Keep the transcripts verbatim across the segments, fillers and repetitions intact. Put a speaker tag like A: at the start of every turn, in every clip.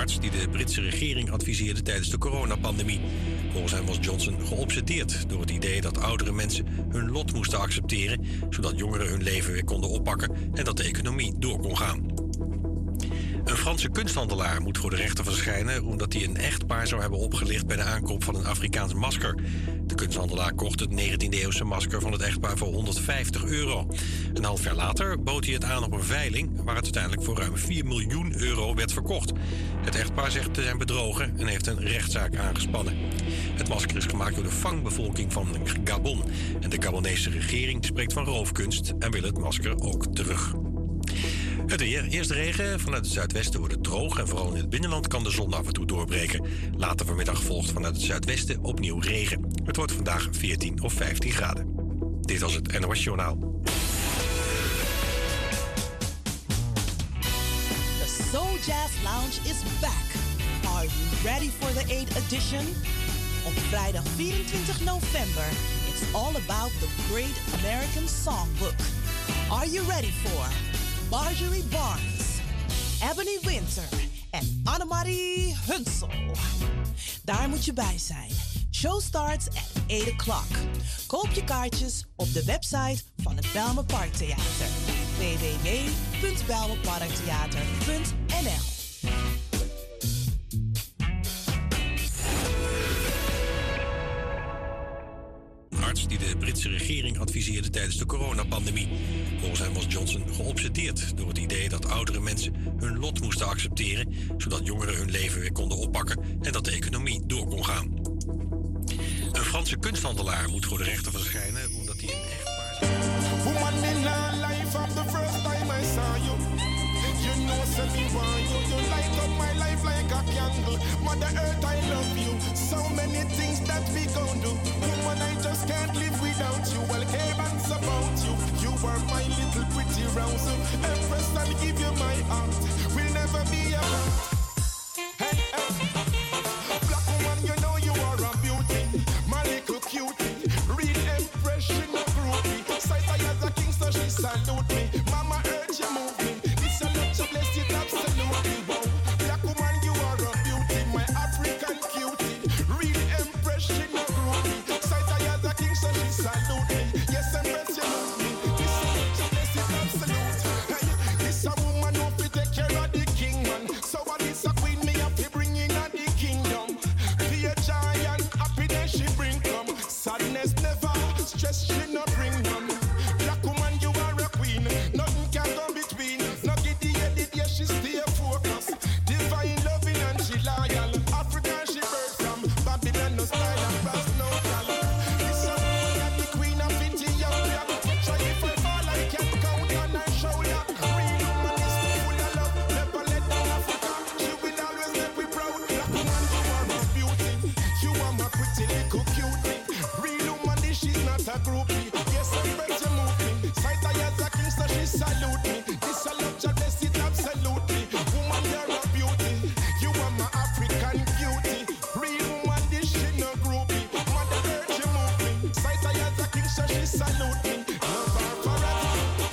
A: arts die de Britse regering adviseerde tijdens de coronapandemie. Volgens hem was Johnson geobsedeerd door het idee dat oudere mensen hun lot moesten accepteren, zodat jongeren hun leven weer konden oppakken en dat de economie door kon gaan. Een Franse kunsthandelaar moet voor de rechter verschijnen omdat hij een echtpaar zou hebben opgelicht bij de aankoop van een Afrikaans masker. De kunsthandelaar kocht het negentiende-eeuwse masker van het echtpaar voor honderdvijftig euro. Een half jaar later bood hij het aan op een veiling, waar het uiteindelijk voor ruim vier miljoen euro werd verkocht. Het echtpaar zegt te zijn bedrogen en heeft een rechtszaak aangespannen. Het masker is gemaakt door de Fang-bevolking van Gabon. En de Gabonese regering spreekt van roofkunst en wil het masker ook terug. Het weer. Eerst regen. Vanuit het zuidwesten wordt het droog en vooral in het binnenland kan de zon af en toe doorbreken. Later vanmiddag volgt vanuit het zuidwesten opnieuw regen. Het wordt vandaag veertien of vijftien graden. Dit was het N O S Journaal.
B: The Soul Jazz Lounge is back. Are you ready for the eighth edition? Op vrijdag vierentwintig november, it's all about the Great American Songbook. Are you ready for Marjorie Barnes, Ebony Winter en Annemarie Hunsel? Daar moet je bij zijn. Show starts at eight o'clock. Koop je kaartjes op de website van het Bijlmer Parktheater. w w w punt bijlmerparktheater punt n l
A: Die de Britse regering adviseerde tijdens de coronapandemie. Volgens hem was Johnson geobsedeerd door het idee dat oudere mensen hun lot moesten accepteren, zodat jongeren hun leven weer konden oppakken en dat de economie door kon gaan. Een Franse kunsthandelaar moet voor de rechter verschijnen omdat hij een echtpaar...
C: Woman in my life from the first time I saw you. You know, send me want you. You light up my life like a candle. Mother Earth, I love you. So many things that we gon' do. Woman, I just can't live without you. Well, cares about you. You are my little pretty rose. Empress, I'll give you my heart. We'll never be apart. Hey, hey. Black woman, you know you are a beauty. My little cutie. Real impression of groupie. Sight I as a king, so she salute me. Mama Earth, you move me. It's a lot to bless it, absolutely. Wow. Black woman, you are a beauty. My African cutie. Real impression of groupie. Sight I as a king, so she salute me. Yes, Empress, you move me. It's a lot to bless it, absolute. Hey, this a woman who fi take care of the king, man. So what is a queen, me have to bring in at the kingdom. Be a giant, happiness she bring come. Sadness never, stress she not bring none. Black woman, you are a queen. Nothing can come between. No giddy headed, yeah, she stay focused. Divine loving and she loyal. African she birth from. Babylon no style and brass no talent. This a woman that the queen of Ethiopia. Try if I fall, I can count on her shoulder. Real woman is full of love. Never let down Africa. She will always make we proud. Black woman, you are a beauty. You are my pretty little cutie. Real woman, this she's not a groupie. Yes, Empress, you move me. Sight I as a king, so she salute me. This a love, just bless it absolutely. Woman, you're a beauty. You are my African beauty. Real woman, this she no groupie. Mother Earth, you move me. Sight I as a king, so she salute me. Love her forever.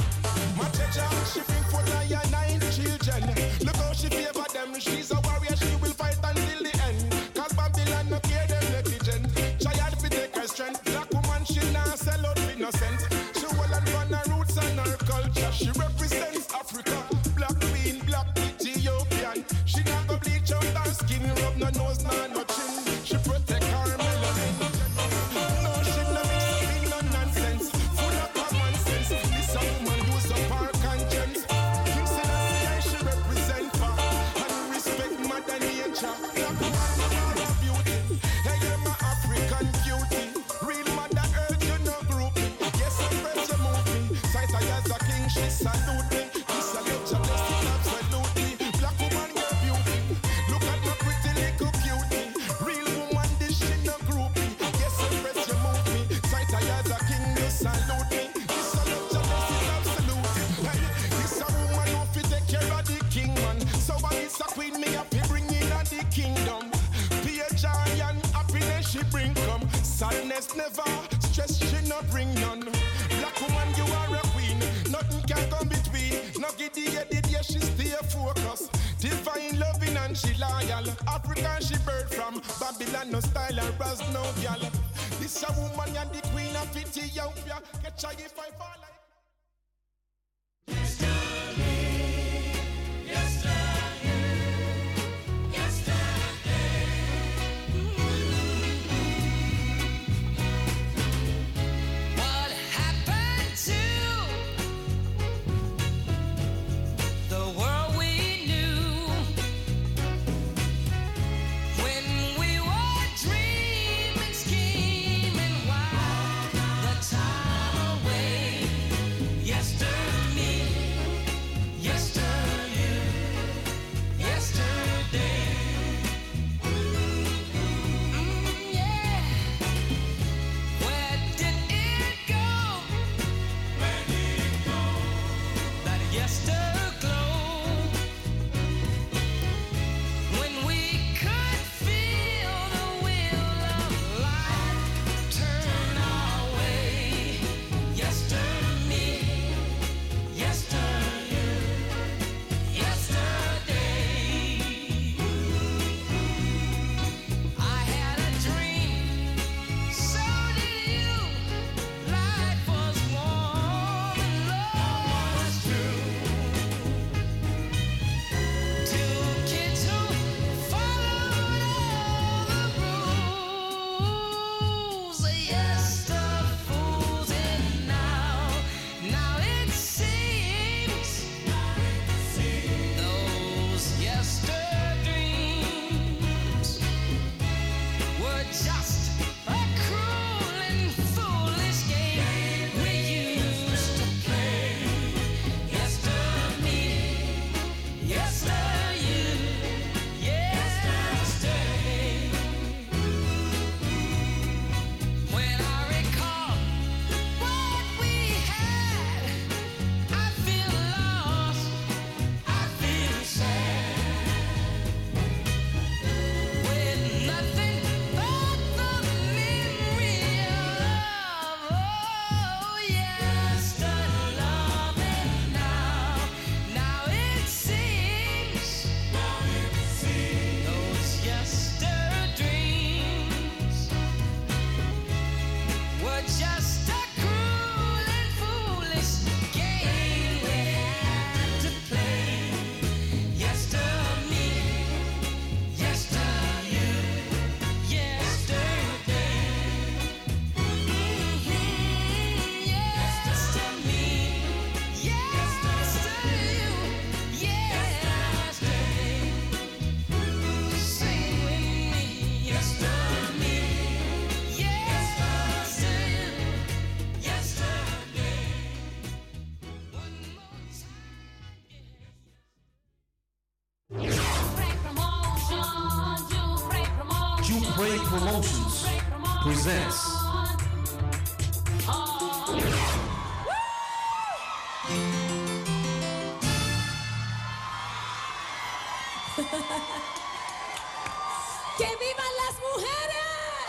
C: My treasure, she bring forth I and nine children. Look how she favor them. She's a warrior, she will fight until the end. Cause Babylon no care them negligent. Try hard to take her strength. Black woman, she not sell out innocent. She will and run her roots and her culture. She represents Africa. Black queen, black Ethiopian. She not go bleach out her skin, rub no nose, nor no chin. She protect her melanin. No, she no mix up in no nonsense. Full of common sense. This a woman use up her conscience. King Selassie, she represent her. And respect mother nature. Black woman, you are a beauty. Hey, you're my African cutie. Real mother Earth, you no groupie. Yes, Empress, you move me. Sight I as a king, she salute me. This a love, just bless it absolutely. Black woman, you're beauty. Look at my pretty little cutie. Real woman, this she no groupie. Yes, Empress, you move me. Sight I as a king, you salute me. This a love, just bless it absolutely. Hey, this a woman who fi take care of the king, man. So when it's a queen, me have to bring in at the kingdom. Be a giant, happiness she bring come. Sadness never, stress she not bring none. Black woman, you are a queen. Nothing can come between. No giddy headed, yeah, she stay focused. Divine loving and Jamaican, she loyal. African, she bird from Babylon, no style and ras, no gal. This a woman and the queen of Ethiopia. Catch her if I fall like.
D: Promotions presents
E: ¡Que vivan las mujeres!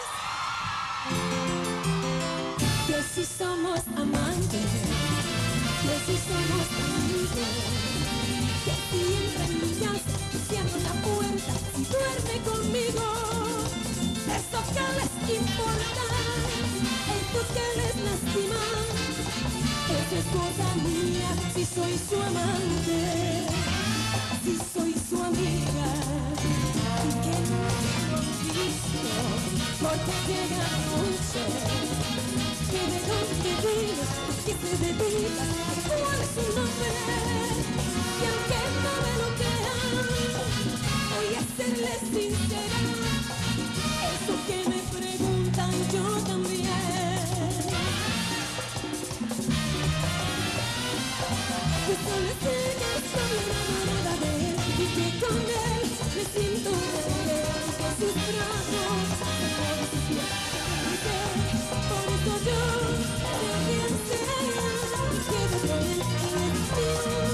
E: Que si somos amantes, que si somos amigos, que si entra en mi casa, cierro la puerta y duerme conmigo. Eso que les importa, esto que les lastima, eso es cosa mía, si soy su amante, si soy su amiga, y que no tengo visto, porque llega la noche, que de dónde viene, que se dedica, cuál es su nombre, y aunque no me lo crean, voy a serles sincera. Eso que me preguntan yo también. Yo solo sé que estoy enamorada de él y que con él me siento bien, que sus brazos por sus pies. Por eso yo te quiero ser, que de él es mío.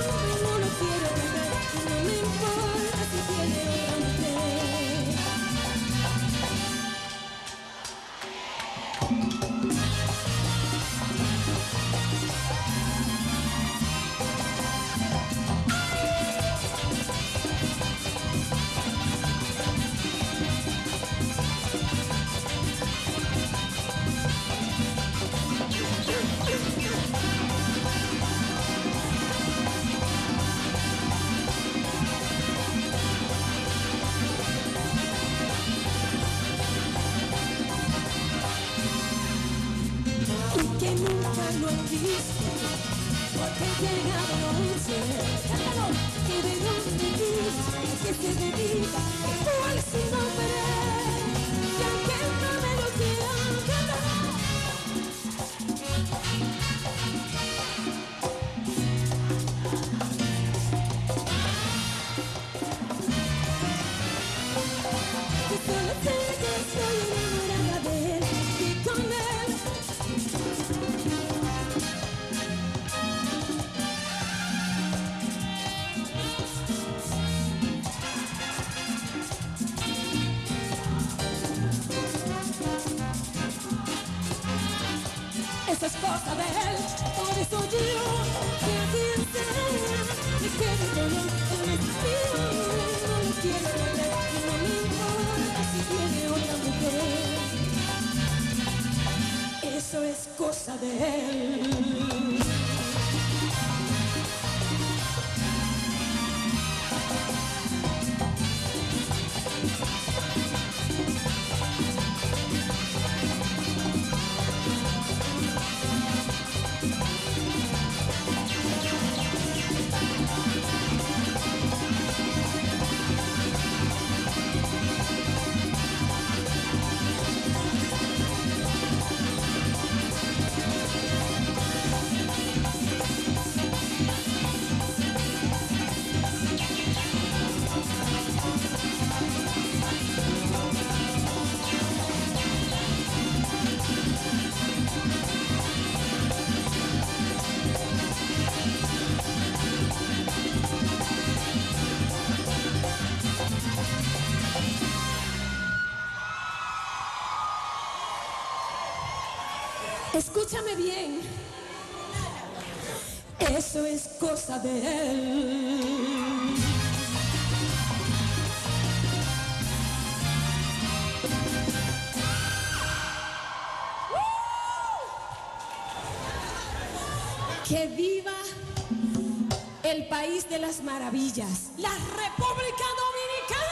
E: lo han visto, porque llega de noche, cántalo, que de donde dice, que se dedica, cuál es su nombre, ya que no me lo quieran, cántalo. Que solo sé que estoy enamorada de él y con él. Eso es cosa de él, por eso yo, que a quien sea, me quedo con él, él es mío, no lo quiero perder, no me importa si tiene otra mujer. Eso es cosa de él. Escúchame bien, eso es cosa de él. Que viva el país de las maravillas, la República Dominicana.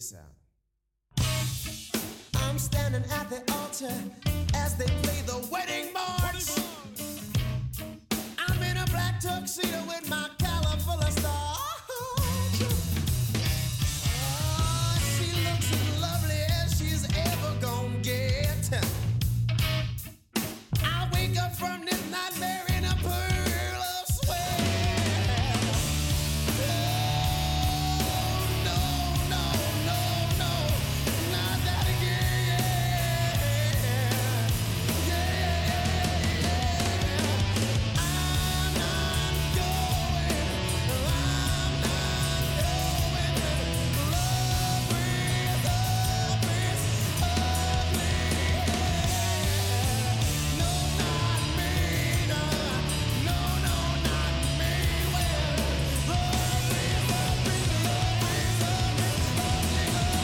F: this out. I'm standing at the altar as they play the wedding march. I'm in a black tuxedo with my collar full of stars. Oh, she looks as lovely as she's ever gonna get. I wake up from this nightmare in a pearl of sweat. Oh, no, no, no, no, not that again. Yeah, yeah, I'm not going, I'm not going. Love with a prince ugly. No, not me, no, no, no, not me. Well, love with a prince, love with a prince ugly,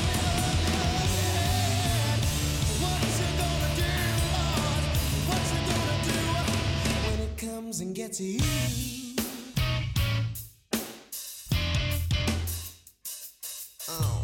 F: ugly, ugly. What you gonna do, Lord? What you gonna do when it comes and gets you? Oh.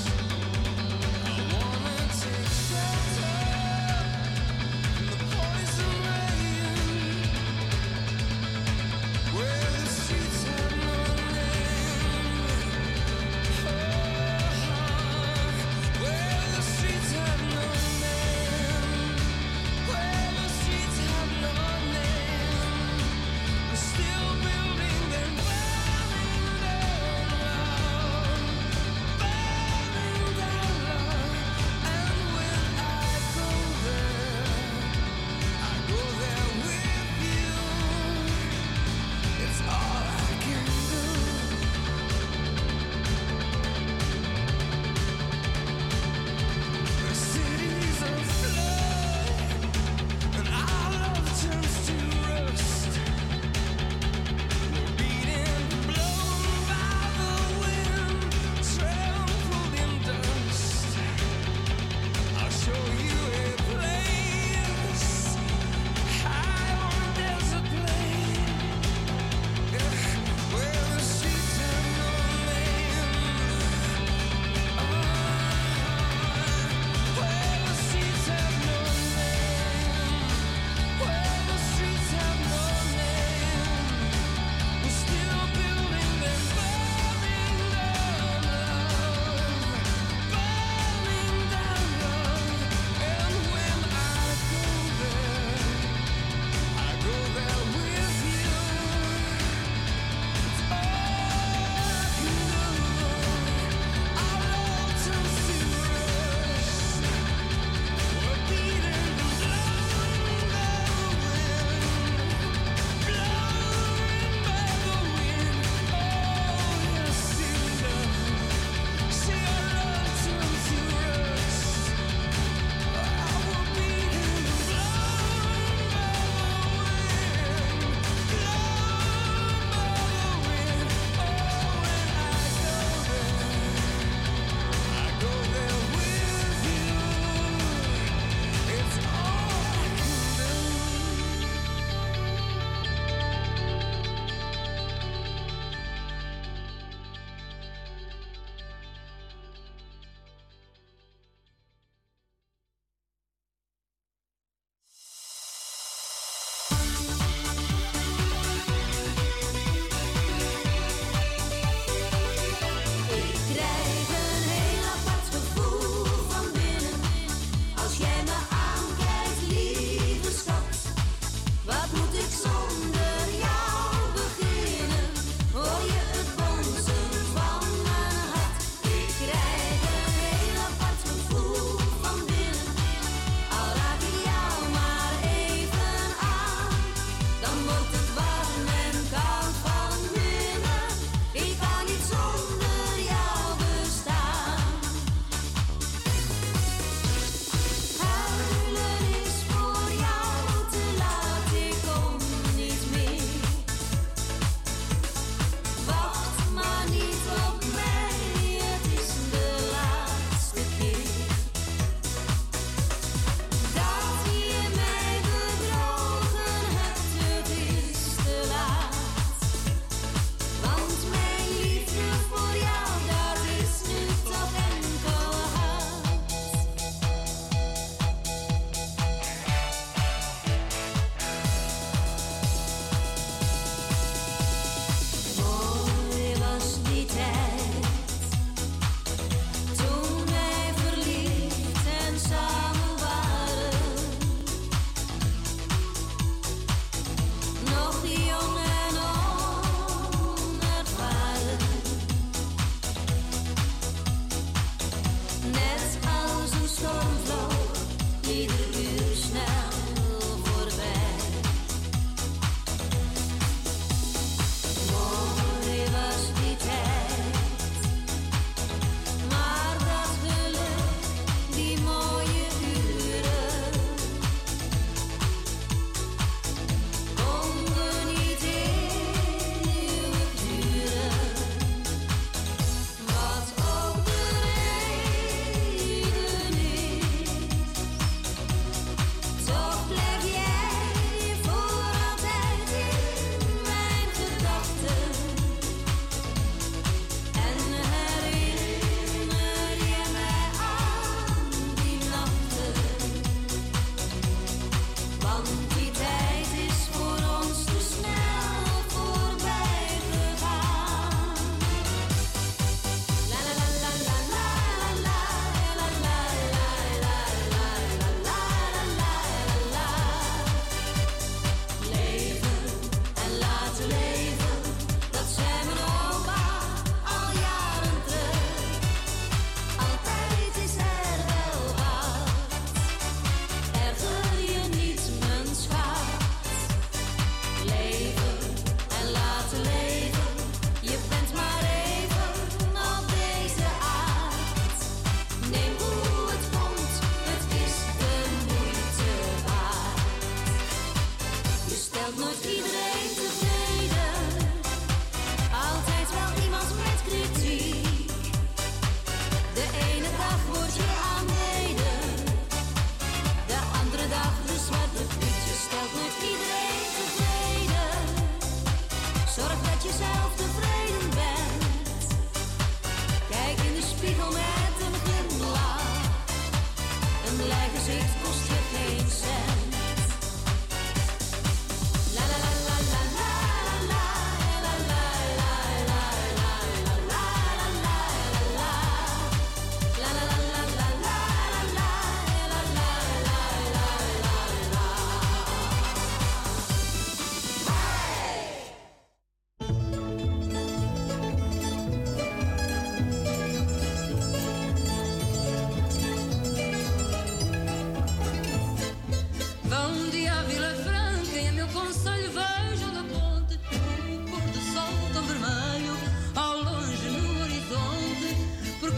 G: Poison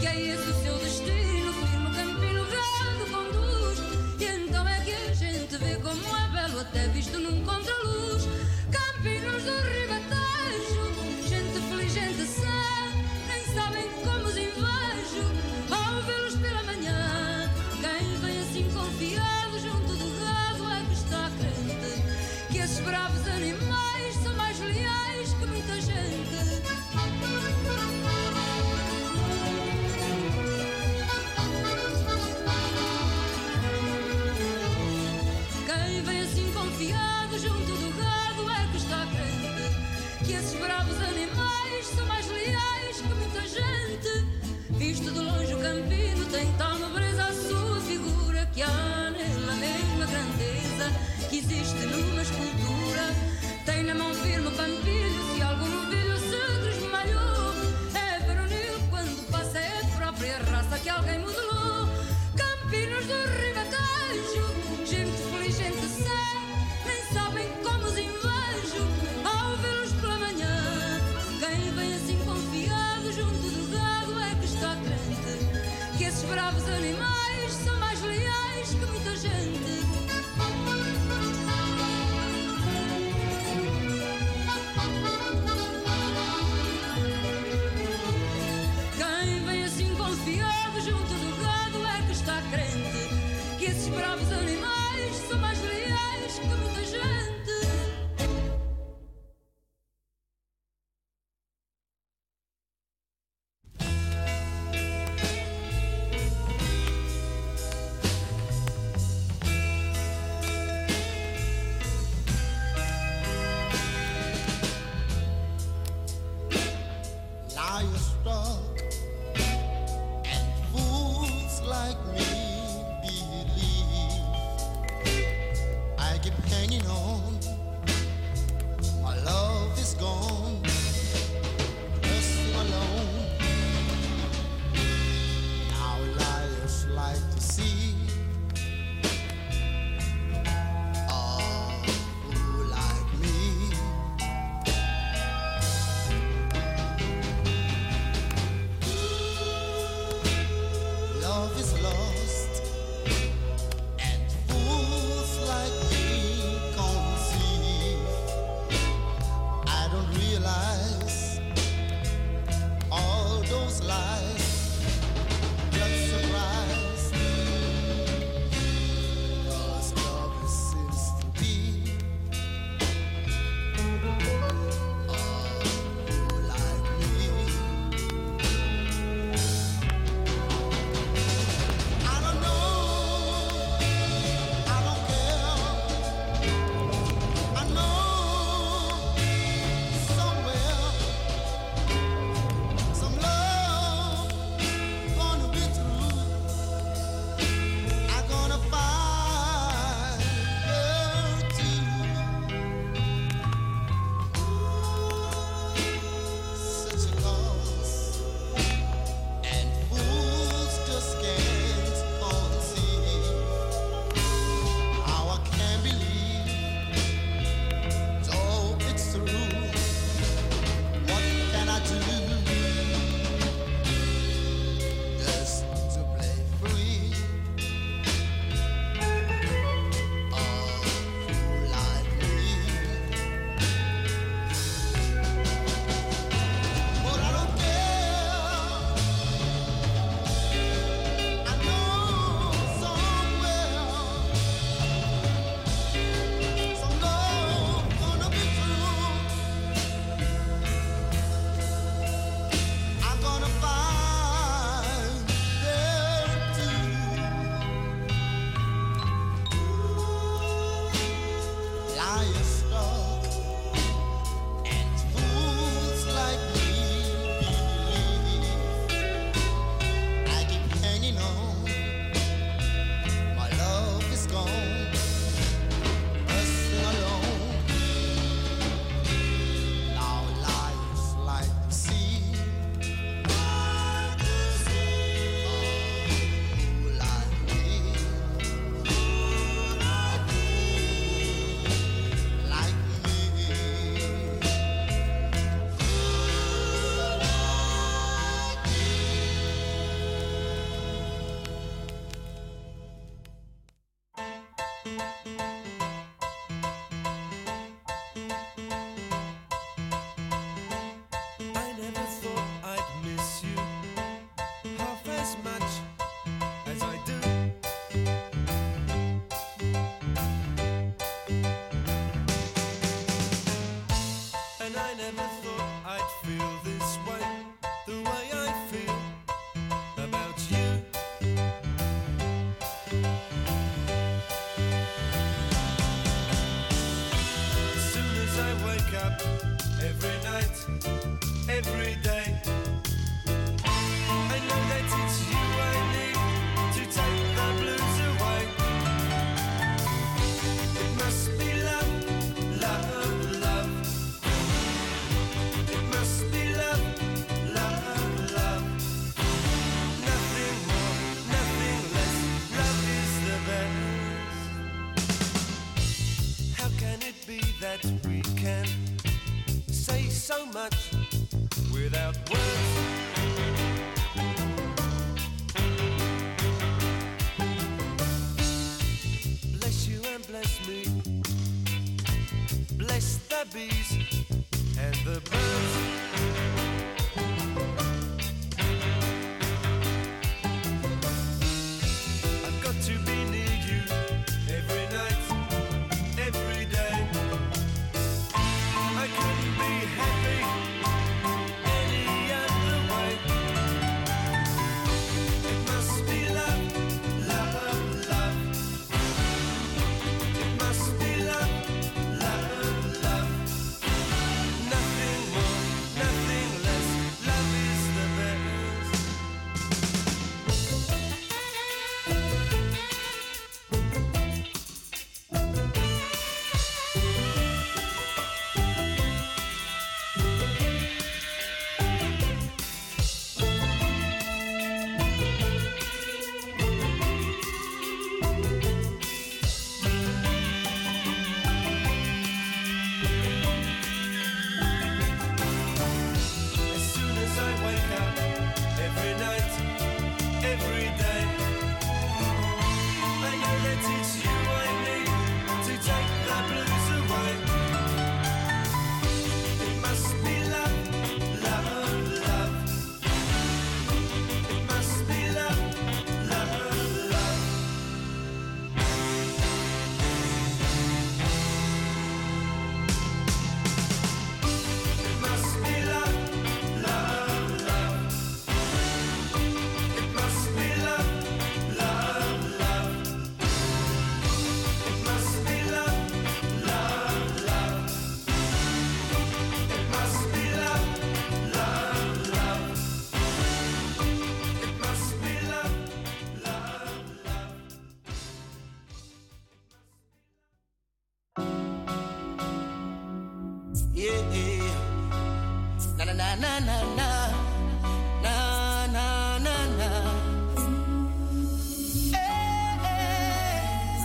G: que é esse o seu destino, que no campino grande conduz. E então é que a gente vê como é belo, até visto num contraluz. Campinos do Ribatejo, gente feliz, gente sã, nem sabem como os invejo ao vê-los pela manhã. Quem vem assim confiado junto do gado é que está crente que esses bravos animais são mais leais que muita gente. Quem vem assim confiado junto do gado é que está crente que esses bravos animais são mais leais que muita gente. Visto de longe o campino tem tal nobreza a sua figura, que há nele a mesma grandeza que existe numa escultura. Tem na mão firme o pampilho, se algum novilho se tresmalhou, é varonil quando passa, é a própria raça que alguém modelou. Campinos do Ribatejo, gente feliz, gente sã, nem sabem como os invejo ao vê-los pela manhã. Quem vem assim confiado junto do gado é que está crente que esses bravos animais são mais leais que muita gente. Quem vem assim confiado junto do gado é que está crente que esses bravos animais são mais leais que muita gente.
F: as much as I do. And I never thought I'd feel this way, the way I feel about you. As soon as I wake up, every night, every day, I know that it's you I need to take the blues away. It must be love, love, love. It must be love, love, love. Nothing more, nothing less. Love is the best. How can it be that we can say so much without words? Bless you and bless me. Bless the bees and the birds. I've got to be near you every night, every day. I couldn't be happy any other way. It must be love, love, love. It must be love, love, love. Nothing more, nothing less. Love is the best. As soon as I wake up, every night, every day, I know that it's you I need to take the blues away. It must be love, love, love. It must be love, love, love. It must be love, love, love. It must be love, love, love. It must be love, love, love. It must be love, love, love. It must be love, love, love.
H: Yeah, yeah. Na na na na na na. Na na na na. Hey, hey.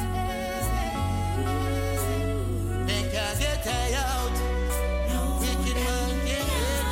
H: They can't get out. Wicked man can't get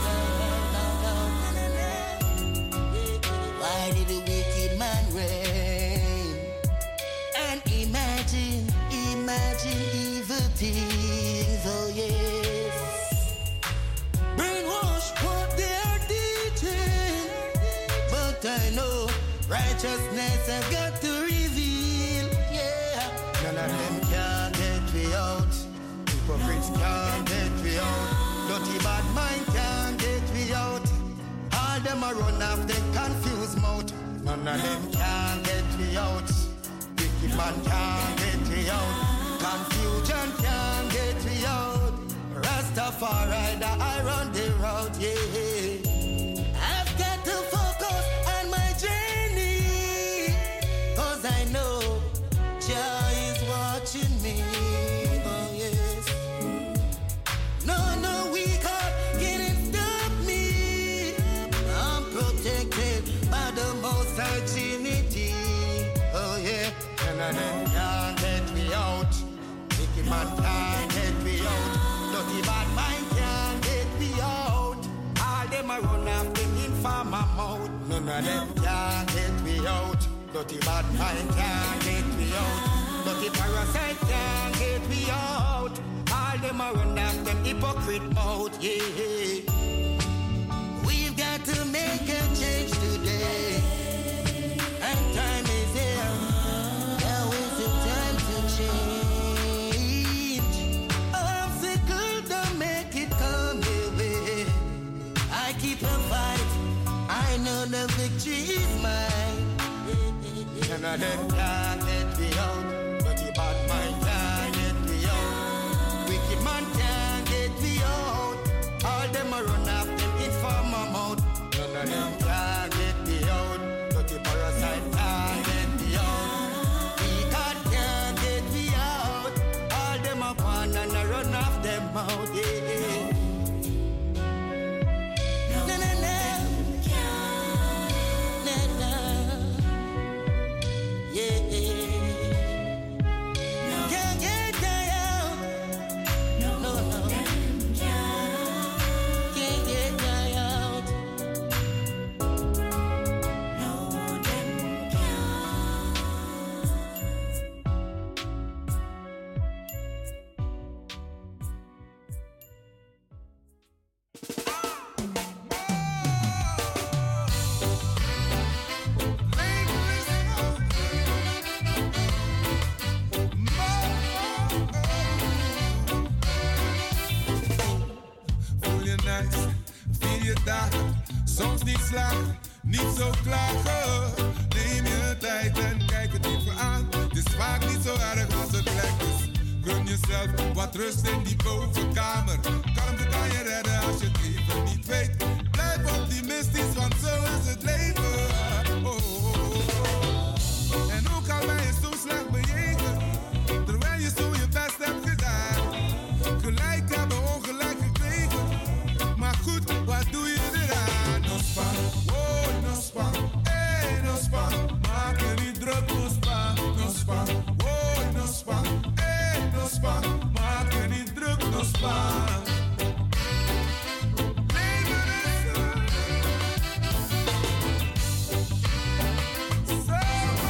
H: out. Why did the wicked man reign? And imagine, imagine evil things. Oh yes. Brainwash what they are teaching, but I know righteousness I've got to reveal. Yeah, none of them can get me out. Hypocrites can't get me out. Dirty bad mind can't get me out. All them a run off them confused mouth. None of them can get me out. Wicked man can't get me out. Confusion can't get me out. Rastafari, the I run the road, yeah. I've got to focus on my journey, 'cause I know Jah is watching me, oh yes. No, no, we can't get it, stop me. I'm protected by the Most High Trinity, oh yeah. None of them can't get me out. Wicked man can't get me out. Dirty bad mind can't get me out. All them a run off them in farm my mouth. None of them can't get me out. Dirty bad mind can't get me out. Dirty parasite can't get me out. All them a run off them hypocrite mouth, yeah. We've got to make a change today. of them can't get me out. Dirty bad mind can't get me out. Wicked man can't get me out. All them a run off them in for my mouth. None of them can't get me out. Dirty parasite can't get me out. We God can't get me out. All them a pan and a run off them mouth. Yeah.
I: Soms niet slagen, niet zo klagen. Neem je tijd en kijk het even aan. Het is vaak niet zo erg als het lijkt. Dus gun jezelf wat rust in die bovenkamer. Kalmte kan je redden als je het even niet weet. Blijf optimistisch, want zo is het leven. Oh, oh, oh. En ook al ben je zo slecht bejegend, terwijl je zo je best hebt gedaan. Gelijk hebben, ongelijk gekregen. Maar goed, wat doe je eraan? No span, oh, no span, hey, no span. Maak je niet druk, no span, no span, oh, no span, hey, no span. Maak je niet druk, no span. Leven is zo. Zo.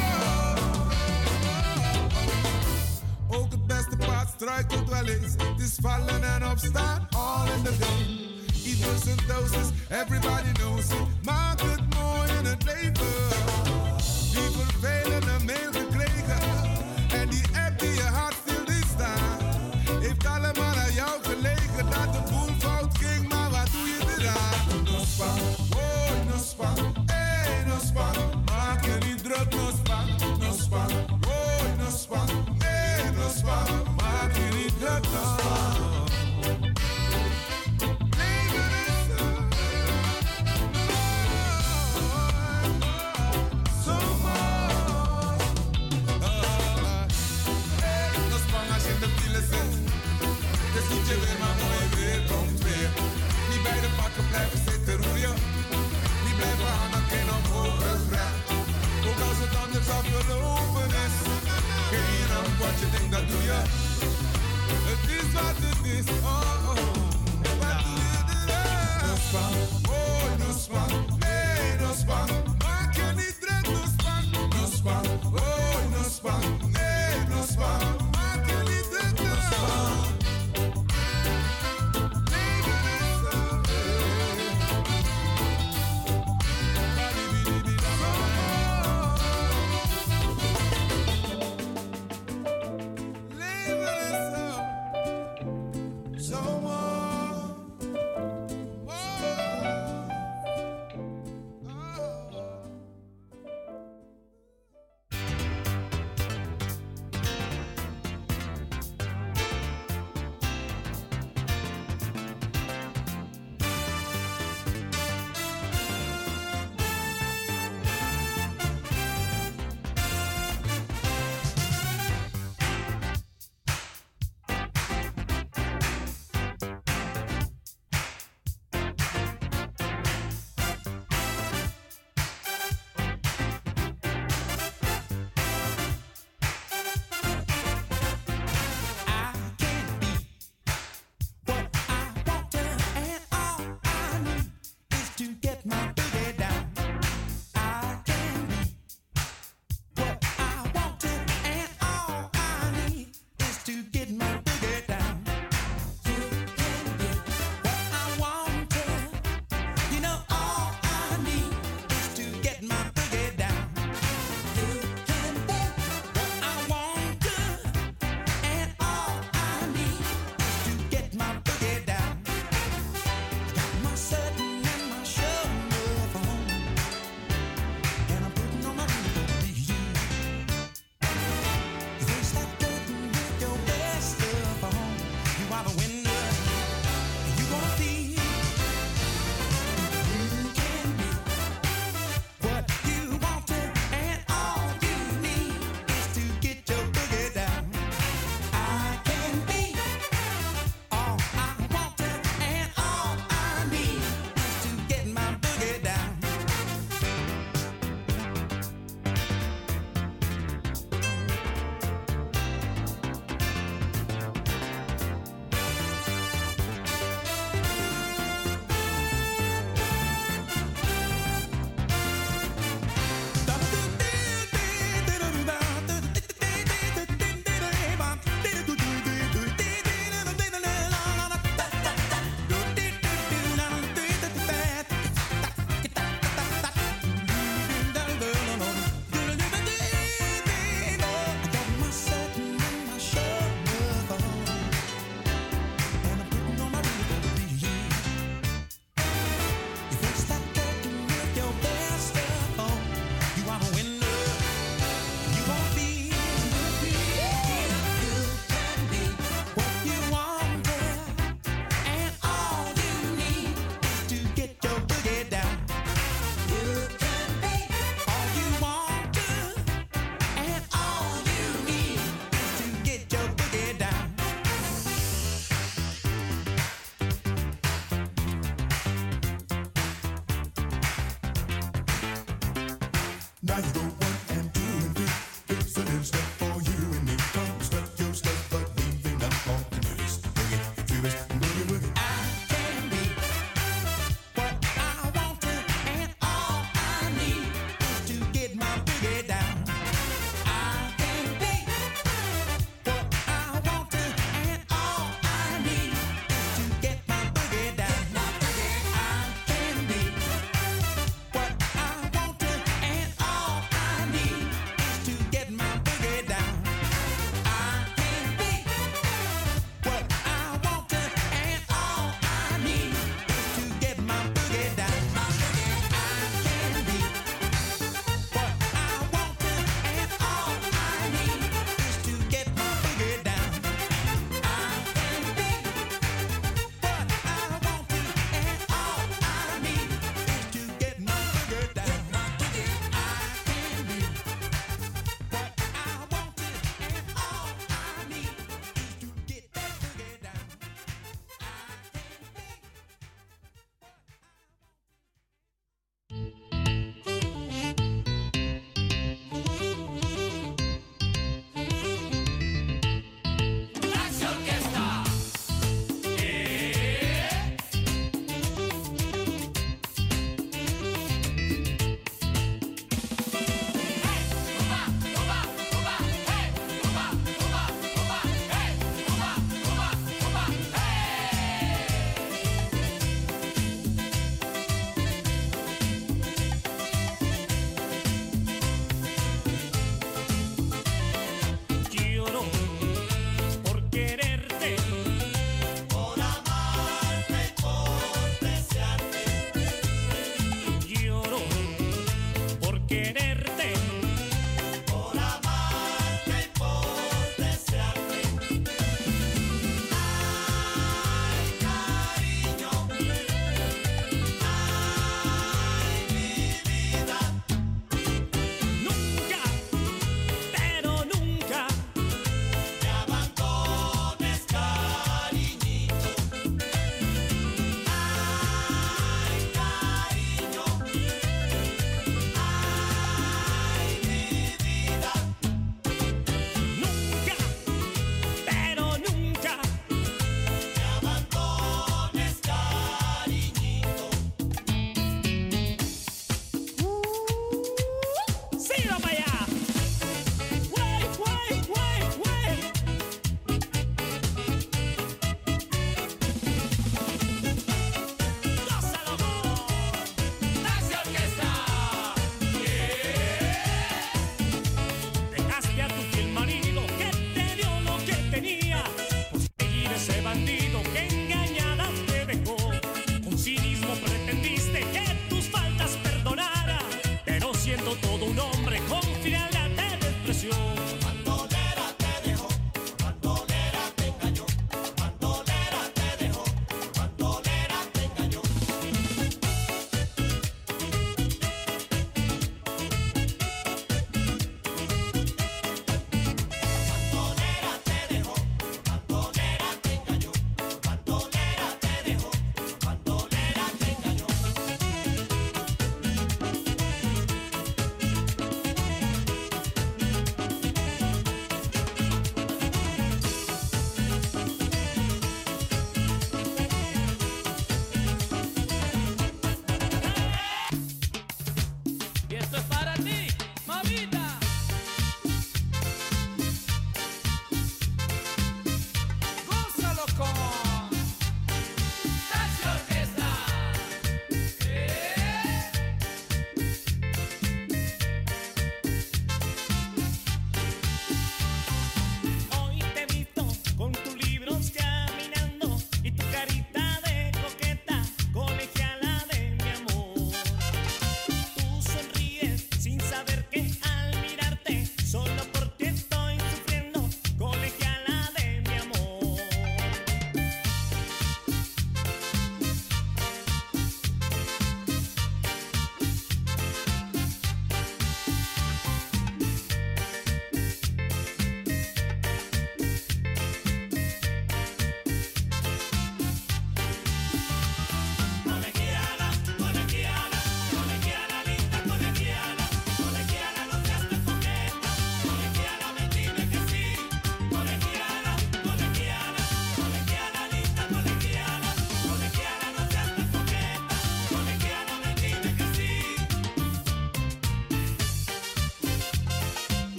I: Ook het beste paard struikelt wel eens. Het is vallen en opstaan, all in the game. Equals and doses, everybody knows it. Maak het mooi in het leven. Die vervelende mail gekregen. En die app die je hart stil die staan. Heeft allemaal aan jou gelegen. Dat de boel fout ging, maar wat doe je eraan? No span, oh no span, hey no span. Maak je niet druk, no span, no span, oh no span, hey no span. Maak je niet druk, no span. Dus niet je weer, maar mooi weer komt weer. Niet bij de pakken blijven zitten roeien. Niet blijven hangen, geen omhoog recht. Ook als het anders afgelopen is. Geen ramp wat je denkt, dat doe je. Het is wat het is, oh oh. Wat doe je eraan? No span, oh no span, nee no span. Maak je niet druk, no span, no span, oh no span, nee no span. Maak je niet druk, no span. Oh.
J: Now you go one and two and three. It's a little step for you and me. Come step your step, but leaving out all the noise. Boogie, furious, boogie, boogie.
F: I can be what I want to, and all I need is to get my boogie down. I can be what I want to, and all I need is to get my boogie down. I can be what I want to, and all I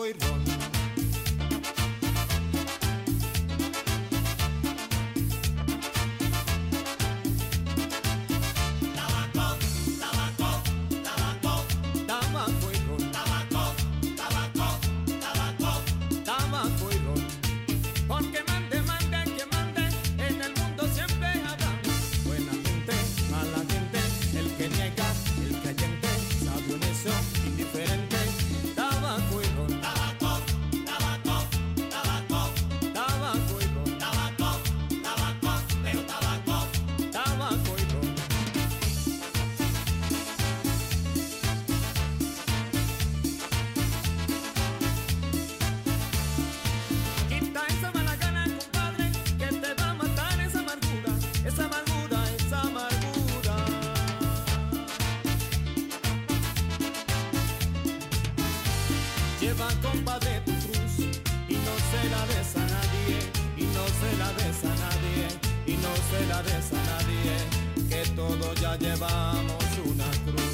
F: y ron.
K: Indiferente, tabaco y ron. Tabaco, tabaco, tabaco, tabaco y ron. Tabaco, tabaco, pero tabaco, tabaco y ron. Quita esa mala gana, compadre, que te va a matar esa amargura, esa amargura, esa amargura. Lleva, compadre, tu cruz y no se la des a nadie, y no se la des a nadie, y no se la des a nadie, que todos ya llevamos una cruz.